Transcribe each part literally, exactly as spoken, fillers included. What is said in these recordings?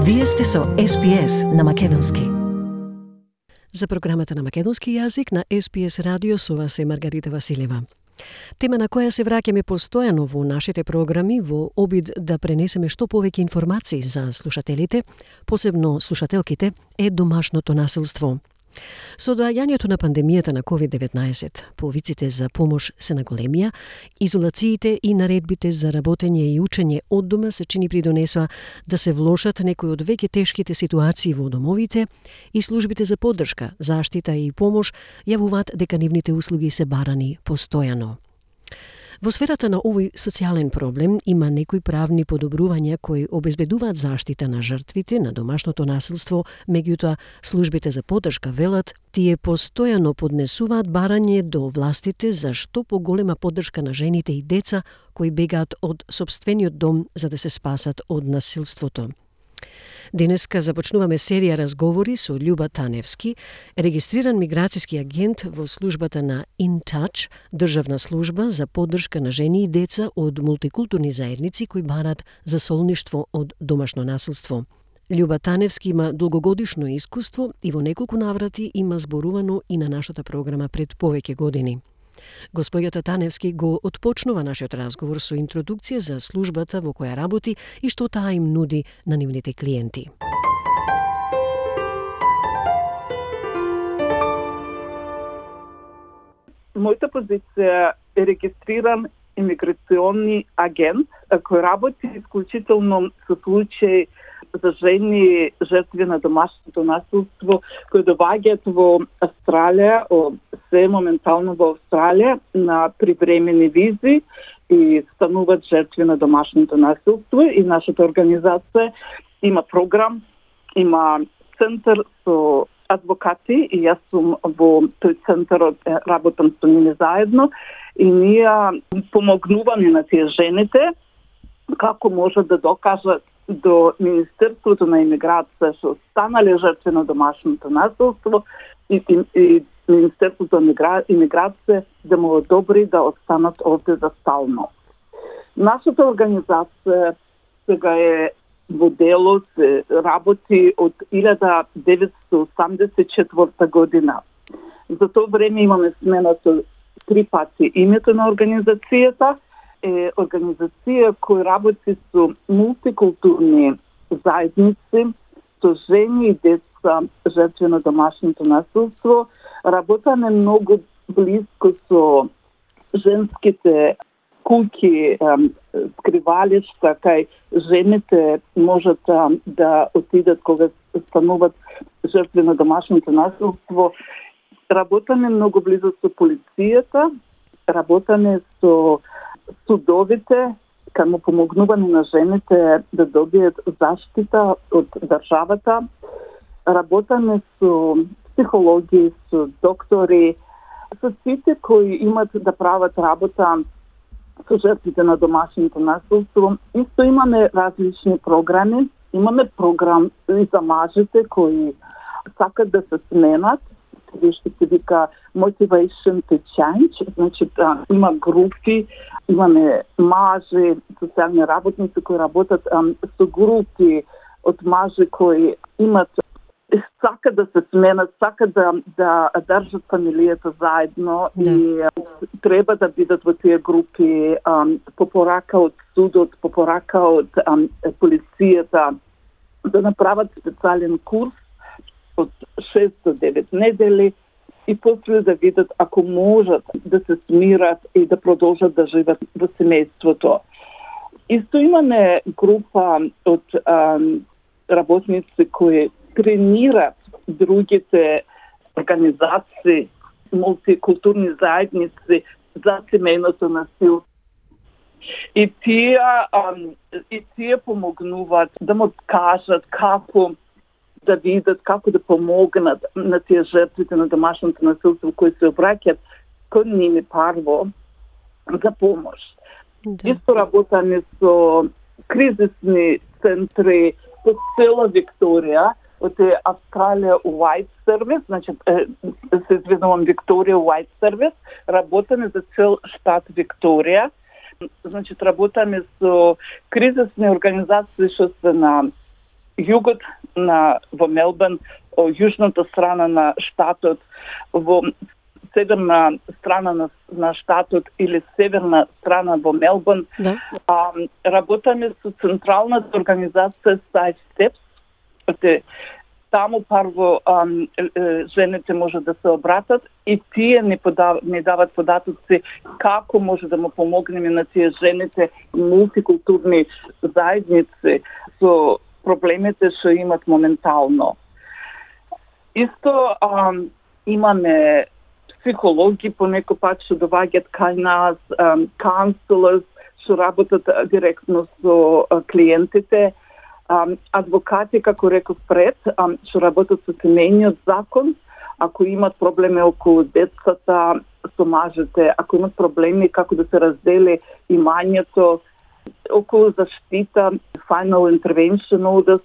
Вие сте со Ес Би Ес на Македонски. За програмата на македонски јазик на Ес Би Ес радио со вас е Маргарита Василева. Тема на која се враќаме постојано во нашите програми во обид да пренесеме што повеќе информации за слушателите, посебно слушателките, е домашното насилство. Со доаѓањето на пандемијата на ковид деветнаесет, повиците за помош се наголемија, изолациите и наредбите за работење и учење од дома се чини придонесоа да се влошат некои од веќе тешките ситуации во домовите и службите за поддршка, заштита и помош јавуваат дека нивните услуги се барани постојано. Во сферата на овој социјален проблем има некои правни подобрувања кои обезбедуваат заштита на жртвите на домашното насилство, меѓутоа службите за поддршка велат, тие постојано поднесуваат барање до властите за што поголема поддршка на жените и деца кои бегаат од сопствениот дом за да се спасат од насилството. Денеска започнуваме серија разговори со Љуба Таневски, регистриран миграцијски агент во службата на In Touch, државна служба за поддршка на жени и деца од мултикултурни заедници кои барат за солништво од домашно насилство. Љуба Таневски има долгогодишно искуство и во неколку наврати има зборувано и на нашата програма пред повеќе години. Господјата Таневски го отпочнува нашиот разговор со интродукција за службата во која работи и што таа им нуди на нивните клиенти. Мојата позиција е регистриран имиграциони агент кој работи исклучително со случаи за жени жртви на домашното насилство кои доаѓаат во Австралија, се моментално во Австралија на привремени визи и стануваат жртви на домашното насилство и нашата организација има програм, има центар со адвокати и јас сум во тој центар, работам со нив заедно и ние помогнуваме на тие жените како можат да докажат до Министерството на имиграција што станале жртви на домашното насилство и, и, и Министерството на имиграција да му одобри да останат овде за стално. Нашата организација сега е во делот, работи од илјада деветстотини осамдесет и четврта година. За тоа време имаме смена со три пати името на организацијата, е организација која работи со мултикултурни заедници, со жени и деца жртви на домашното насилство. Работаме многу близко со женските куќи, скривалишта, кај жените можат да отидат кога стануваат жртви на домашното насилство. Работаме многу близо со полицијата, работаме со судовите, кај му помогнуваме на жените да добијат заштита од државата. Работаме со психологи, со доктори, со сите кои имат да прават работа со жртвите на домашното насилство. Исто имаме различни програми. Имаме програм и за мажите кои сакат да се сменат, што се вика Motivation to Change, значи да, има групи, имаме мажи, социјални работници кои работат ам, со групи од мажи кои имат сакат да се сменат, сакат да да држат фамилијата заедно да. И ам, треба да бидат во тие групи ам, по порака од судот, по порака од ам, полицијата да направат специјален курс од шест до девет недели и после да видат ако можат да се смират и да продолжат да живеат во семејството. Исто имаме група од ам, работници кои тренират другите организации, мултикултурни заедници за семејното насилство. И тие, ам, и тие помогнуваат да му кажат како да видат, како да помогнат на тие жртвите на домашното насилство кои се обраќаат кон ними парво за помош. Да. Исто работаме со кризисни центри по цела Викторија, од Австралија White Service, значи се извинувам Викторија White Service, работаме за цел штат Викторија. Значи работаме со кризисни организации што се на југот на во Мелбурн, о јужната страна на штатот, во северна страна на, на штатот или северна страна во Мелбурн. Да. А, работаме со централната организација Safe Steps. Таму парво а, жените може да се обратат и тие не, подав, не дават податоци како може да му помогнеме на тие жените мултикултурни заедници со проблемите што имат моментално. Исто а, имаме психологи понекој пат што доаѓаат кај нас, counselors што работат директно со а, клиентите, а, адвокати, како реков пред, а, што работат со семејниот закон, ако имат проблеми околу децата, со мажите, ако имат проблеми како да се раздели имањето, околу заштита, final intervention orders.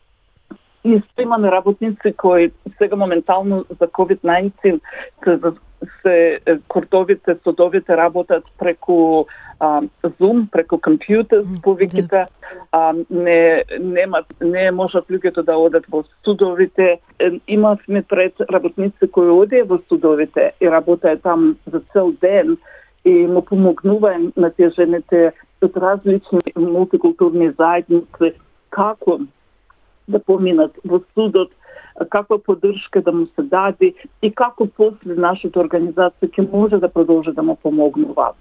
Исто имаме работници кои сега моментално за ковид деветнаесет се, се кортовите, судовите работат преку а, Zoom, преку компјутер, повиките, а, не немат, не можат луѓето да одат во судовите. Имавме пред работници кои одеа во судовите и работеа там за цел ден и му помогнуваат на тие жените од различни мултикултурни заедници како да поминат во судот, каква поддршка да му се даде и како после нашата организација ќе може да продолжи да му помогнува.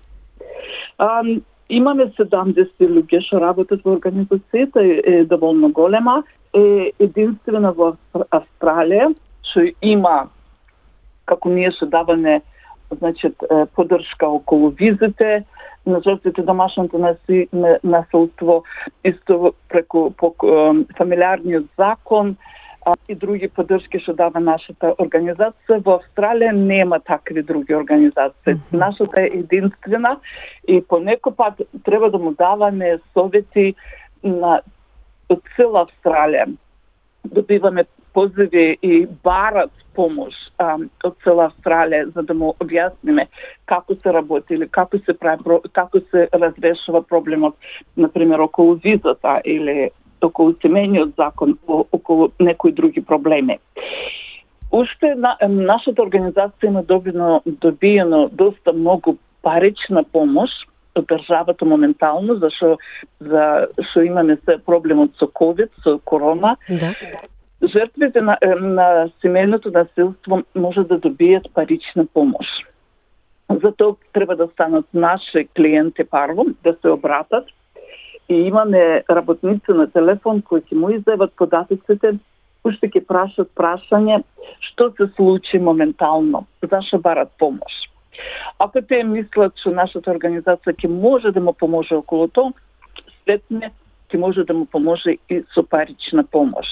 А, имаме седамдесет луѓе што работат во организацијата, е доволно голема, е единствена во Австралија што има, како ние што даваме, значи, поддршка околу визите на жртвите домашното насилство, исто преку по, фамилиарниот закон а, и други поддршки што дава нашата организација. Во Австралија нема такви други организации. Mm-hmm. Нашата е единствена и понекој пат треба да му даваме совети на од цела Австралија. Добиваме позиви и барат помош а, од цела Австралија за да му објасниме како се работи или како се прави, како се разрешува проблемот, например околу визата или околу семејниот закон, околу некои други проблеми. Уште на, нашата организација има добиено добиено доста многу парична помош од државата моментално, зашо за што имаме се проблемот со ковид, со корона. Да. Жртвите на, на семејното насилство може да добијат парична помош. Затоа треба да станат наши клиенти парво, да се обратат и имаме работници на телефон кои ќе му издајат податоците, уште ќе прашат прашање што се случи моментално, зашто барат помош. Ако те мислат што нашата организација ќе може да му поможе околу тоа, светне ќе може да му поможе и со парична помош.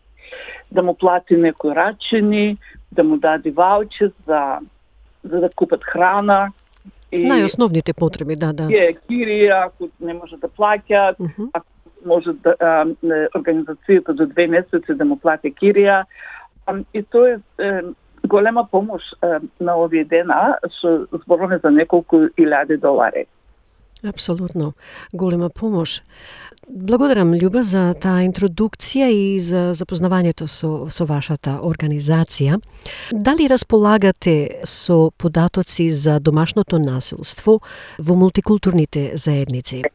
Да му плати некои рачини, да му даде ваучер за, за да купат храна. И најосновните потреби, да, да. Е, кирија, ако не може да плаќат, uh-huh. ако може да, а, организацијата до две месеци да му плати кирија. А, и тоа е, е голема помош е, на овие дена, што зборуваме за неколку илјади долари. Апсолутно, голема помош. Благодарам, Љуба, за таа интродукција и за запознавањето со, со вашата организација. Дали располагате со податоци за домашното насилство во мултикултурните заедници?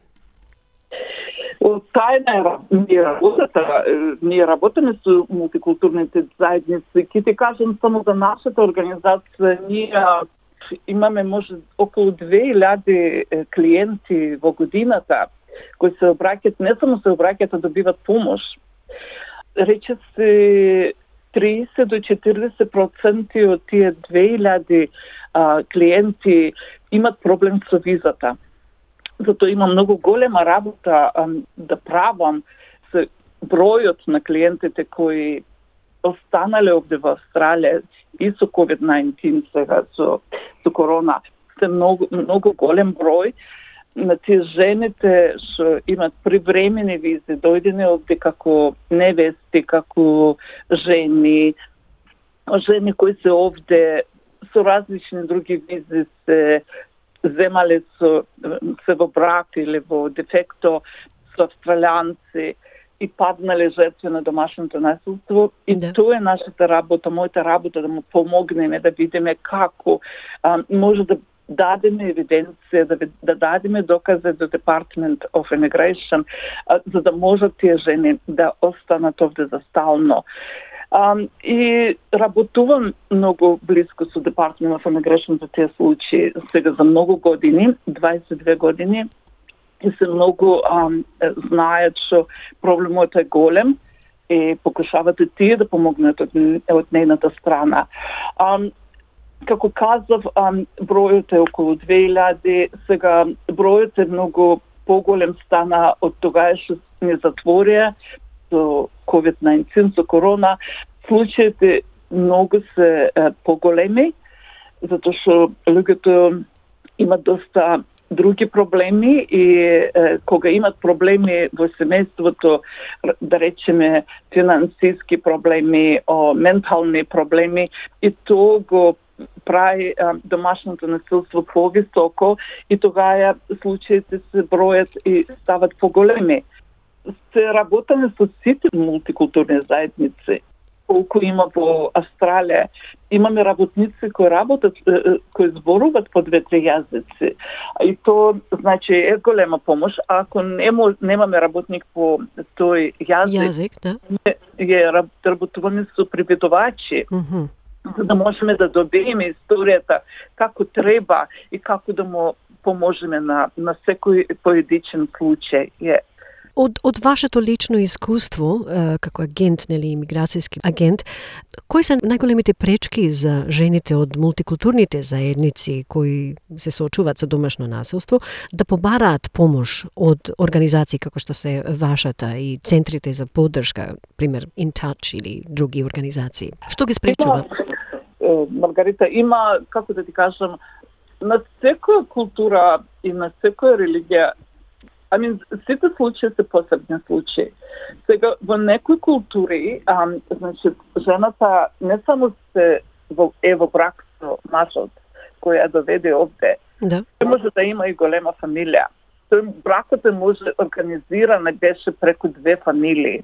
Тајна е ние работата, ние работиме со мултикултурните заедници. Ке ти кажам само за нашата организација, ние имаме може околу две илјади клиенти во годината кои се обраќаат, не само се обраќаат, а добиват помош. Рече се триесет до четиридесет проценти од тие две илјади а, клиенти имат проблем со визата. Затоа има многу голема работа а, да правам со бројот на клиентите кои останале овде во Австралија и со ковид деветнаесет сега со, со корона. Се многу, многу голем број на тие жените што имат привремени визи, дојдени овде како невести, како жени, жени кои се овде со различни други визи се земале со се во брак или во дефекто со австралијанци и паднале жертви на домашното насилство. И да. Тоа е нашата работа, мојата работа, да му помогнеме, да видиме како а, може да дадеме евиденција, да, да дадеме докази до Department of Immigration, а, за да можат тие жени да останат овде за стално. Um, и работувам много близко со Department of Immigration за тие случаи сега за многу години, дваесет и две години, и се многу um, знаят што проблемот е голем и покушавате тие да помогнат од, од нејната страна. Um, како казав, um, бројот е околу две илјади, сега бројот е многу поголем стана од тогаш што не затворија со ковид деветнаесет, со корона. Случаите многу се е, поголеми, затоа што луѓето имат доста други проблеми и е, кога имат проблеми во семејството, да речеме финансиски проблеми, о, ментални проблеми, и тоа го прави а, домашното насилство повисоко и тогава случаите се бројат и стават поголеми. Се работаме со сите мултикултурни заедници, колку има во Австралија. Имаме работници кои работат, кои зборуваат по две-три јазици. И тоа, значи, е голема помош. Ако нема, немаме работник по тој јазик, јазик да. е работуваме со преведувачи, mm-hmm. за да можеме да добиеме историјата како треба и како да му поможеме на, на секој поедичен случај. Yeah. Од, од вашето лично искуство, е, како агент, нели, имиграцијски агент, кои се најголемите пречки за жените од мултикултурните заедници кои се соочуваат со домашно насилство да побараат помош од организации како што се вашата и центрите за поддршка, пример In Touch или други организации? Што ги спречува? Има, Маргарита, има, како да ти кажам, на секоја култура и на секоја религија, I mean, сите случаи се посебни случаи. Сега, во некои култури, а, значи, жената не само се во, е во брак со мажот, кој ја доведе овде, да. Тој може да има и голема фамилија. Тој бракот е може организиран, беше преку две фамилии.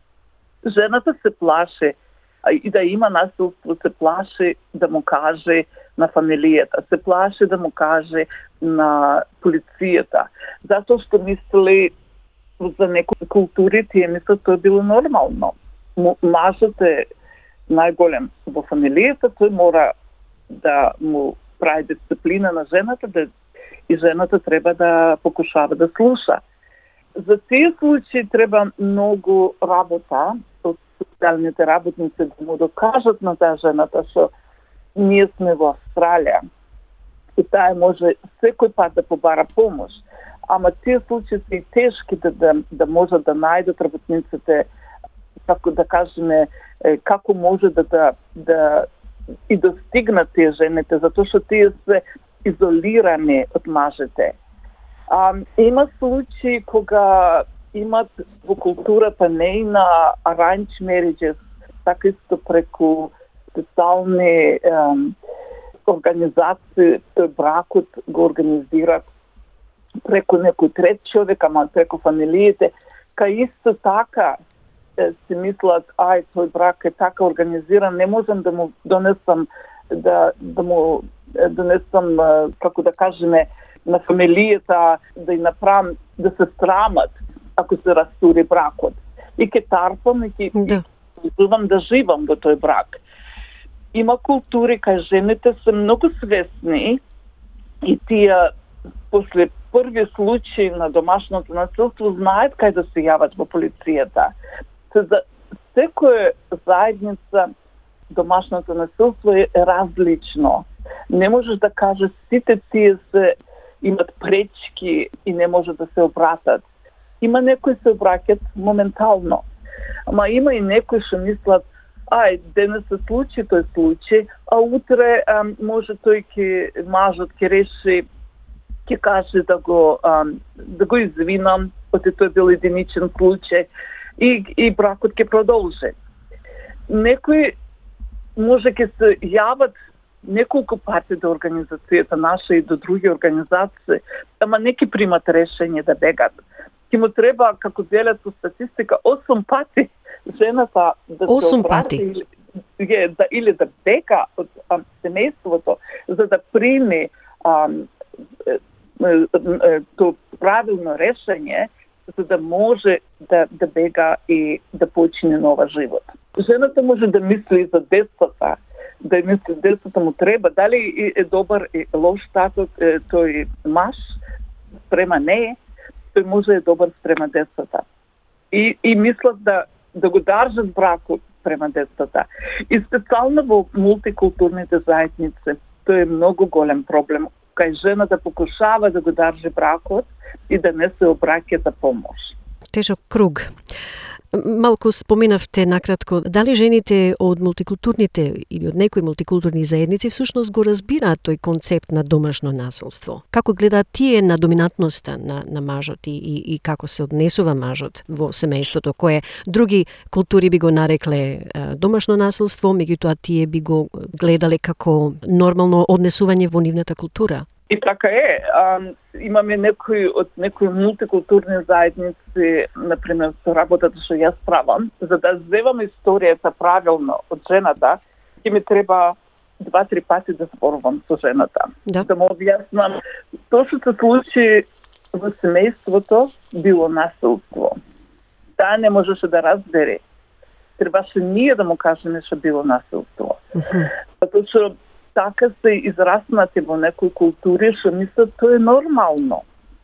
Жената се плаши и да има насилство, се плаши да му каже на фамилијата, се плаши да му каже на полицијата, затоа што мисли за некои култури тие мислат тоа било нормално. Мажот е најголем во фамилијата, тој мора да му прави дисциплина на жената, да, и жената треба да покушава да слуша. За тие случаи треба многу работа од социјалните работници да му докажат на таа жената што ние сме во Австралија и таа може секој пат да побара помош. Ама тие случаи се и тешки да, да, да можат да најдат работниците, како да кажеме, како може да, да, да и достигнат тие жените, затоа што тие се изолирани од мажите. А, има случаи кога имат во културата нејна arranged marriages, така исто преку специјални организации, тој бракот го организират преку некој трет човек, ама преку фамилиите, кај исто така е, си мислат, ај, тој брак е така организиран, не можам да му донесам, да, да му донесам, како да кажеме, на фамилијата, да и направам, да се срамат, ако се растури бракот. И ке тарпам, и ке да. Живам да живам во тој брак. Има култури кај жените се многу свесни и тие после први случаи на домашното насилство знаат кај да се јават во полицијата. За секоја заедница домашното насилство е различно. Не можеш да кажеш сите тие се имат пречки и не може да се обратат. Има некои се обраќат моментално. Ама има и некои што мислат, ај, денес се случи тој случај, а утре а, може тој ке мажот ке реши, ке каже да го а, да го извинам, оти тој бил единичен случај и и бракот ке продолжи. Некои може ке се јават неколку пати до организацијата наша и до други организации, ама неки примат решение да бегат. ќе му треба, како делят со статистика, осум пати жената да се обрати или, да, или да бега од а, семејството, за да прими а, е, е, е, то правилно решење, за да може да, да бега и да почине нова живот. Жената може да мисли за децата, да мисли децата му треба, дали е добар и лош татот, е, тој маж спрема не, тој може е добар спрема децата. И, и мислат да, да го држат бракот спрема децата. И специјално во мултикултурните заедници, тој е многу голем проблем, кај жената покушава да го држи бракот и да не се обраќа за помош. Тежок круг. Малку споменавте накратко, дали жените од мултикултурните или од некои мултикултурни заедници всушност го разбираат тој концепт на домашно насилство? Како гледаат тие на доминантноста на, на мажот и, и, и како се однесува мажот во семејството, кое други култури би го нарекле а, домашно насилство, меѓутоа тие би го гледале како нормално однесување во нивната култура? И така е. А, имаме некои од некои мултикултурни заедници, например, со работата што јас правам, за да земам историјата правилно од жената, ќе ми треба два-три пати да зборувам со жената. Да, да му објаснам тоа што се случи во семејството било насилство. Таа не можеше да разбере. Требаше ние да му кажеме што било насилство. Uh-huh. Затоа што така се израснати во некои култури што мислат тоа е нормално.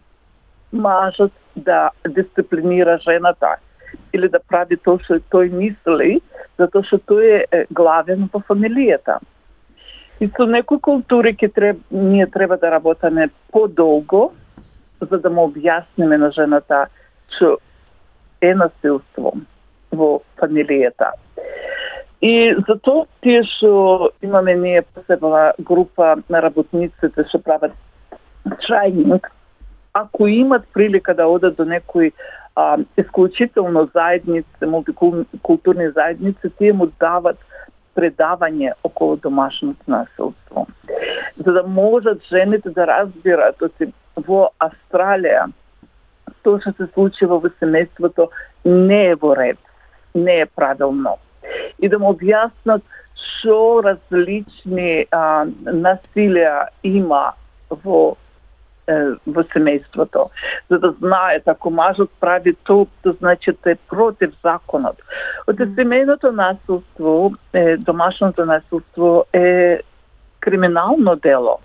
Мажот да дисциплинира жената или да прави тоа што тој мисли, затоа што тој е главен во фамилијата. И со некои култури ке треб, ние треба да работиме подолго, за да му објасниме на жената што е насилство во фамилијата. И затоа тие што имаме ние посебна група на работниците што прават тренинг, ако имат прилика да одат до некои а, исклучително заедници, мултикултурни заедници, тие му дават предавање околу домашното насилство. За да можат жените да разбират, оти во Австралија тоа што се случува во семејството не е во ред, не е правилно. И да му објаснат што различни а, насилија има во е, во семејството, за да знаат ако мажот прави тоа, тоа значи да е против законот. Од mm. семејното насилство, е, домашното насилство е криминално дело.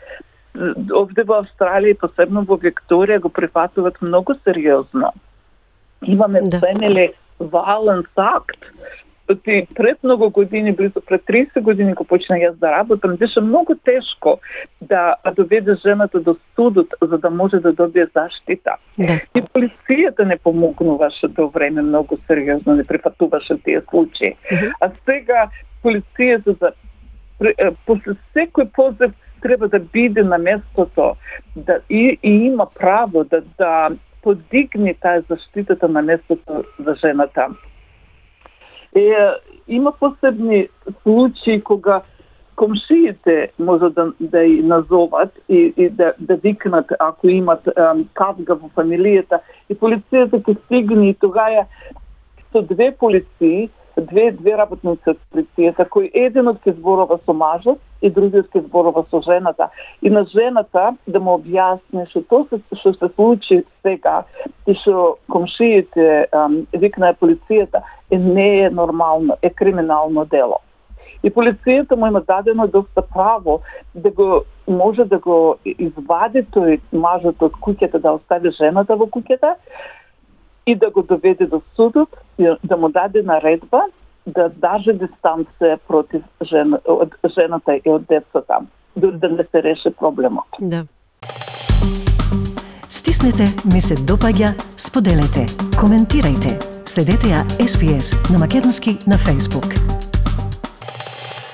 Овде во Австралија, посебно во Викторија, го прифатуваат многу сериозно. Имаме да. Family Violence Act. Оти пред многу години, близо пред тридесет години, кога почнах јас да работам, беше многу тешко да доведе жената до судот, за да може да добие заштита. Да. И полицијата не помогнуваше до време многу сериозно, не прифатуваше тие случаи. Uh-huh. А сега полицијата за после секој позив треба да биде на местото да и, и има право да да подигне таа заштитата на местото за жената. Е, има посебни случаи кога комшиите може да, да и назоват и, и да, да викнат ако имат ем, кавга во фамилијата и полицијата ќе стигне и тогава со две полиции, две две работници од полицијата, кој еденот ќе зборува со мажот и другиот ќе зборува со жената. И на жената да му објасни што тоа што се случи сега и што комшиите ем, викнаа полицијата е не е нормално, е криминално дело. И полицијата му има дадено доста право да го може да го извади тој мажот од куќата, да остави жената во куќата и да го доведе до судот, да му даде наредба да држи дистанција против жен, од жената и од децата, да не се реши проблемот. Да. Стиснете, ми се допаѓа, споделете, коментирајте. Следете ја Ес Би Ес на македонски на Facebook.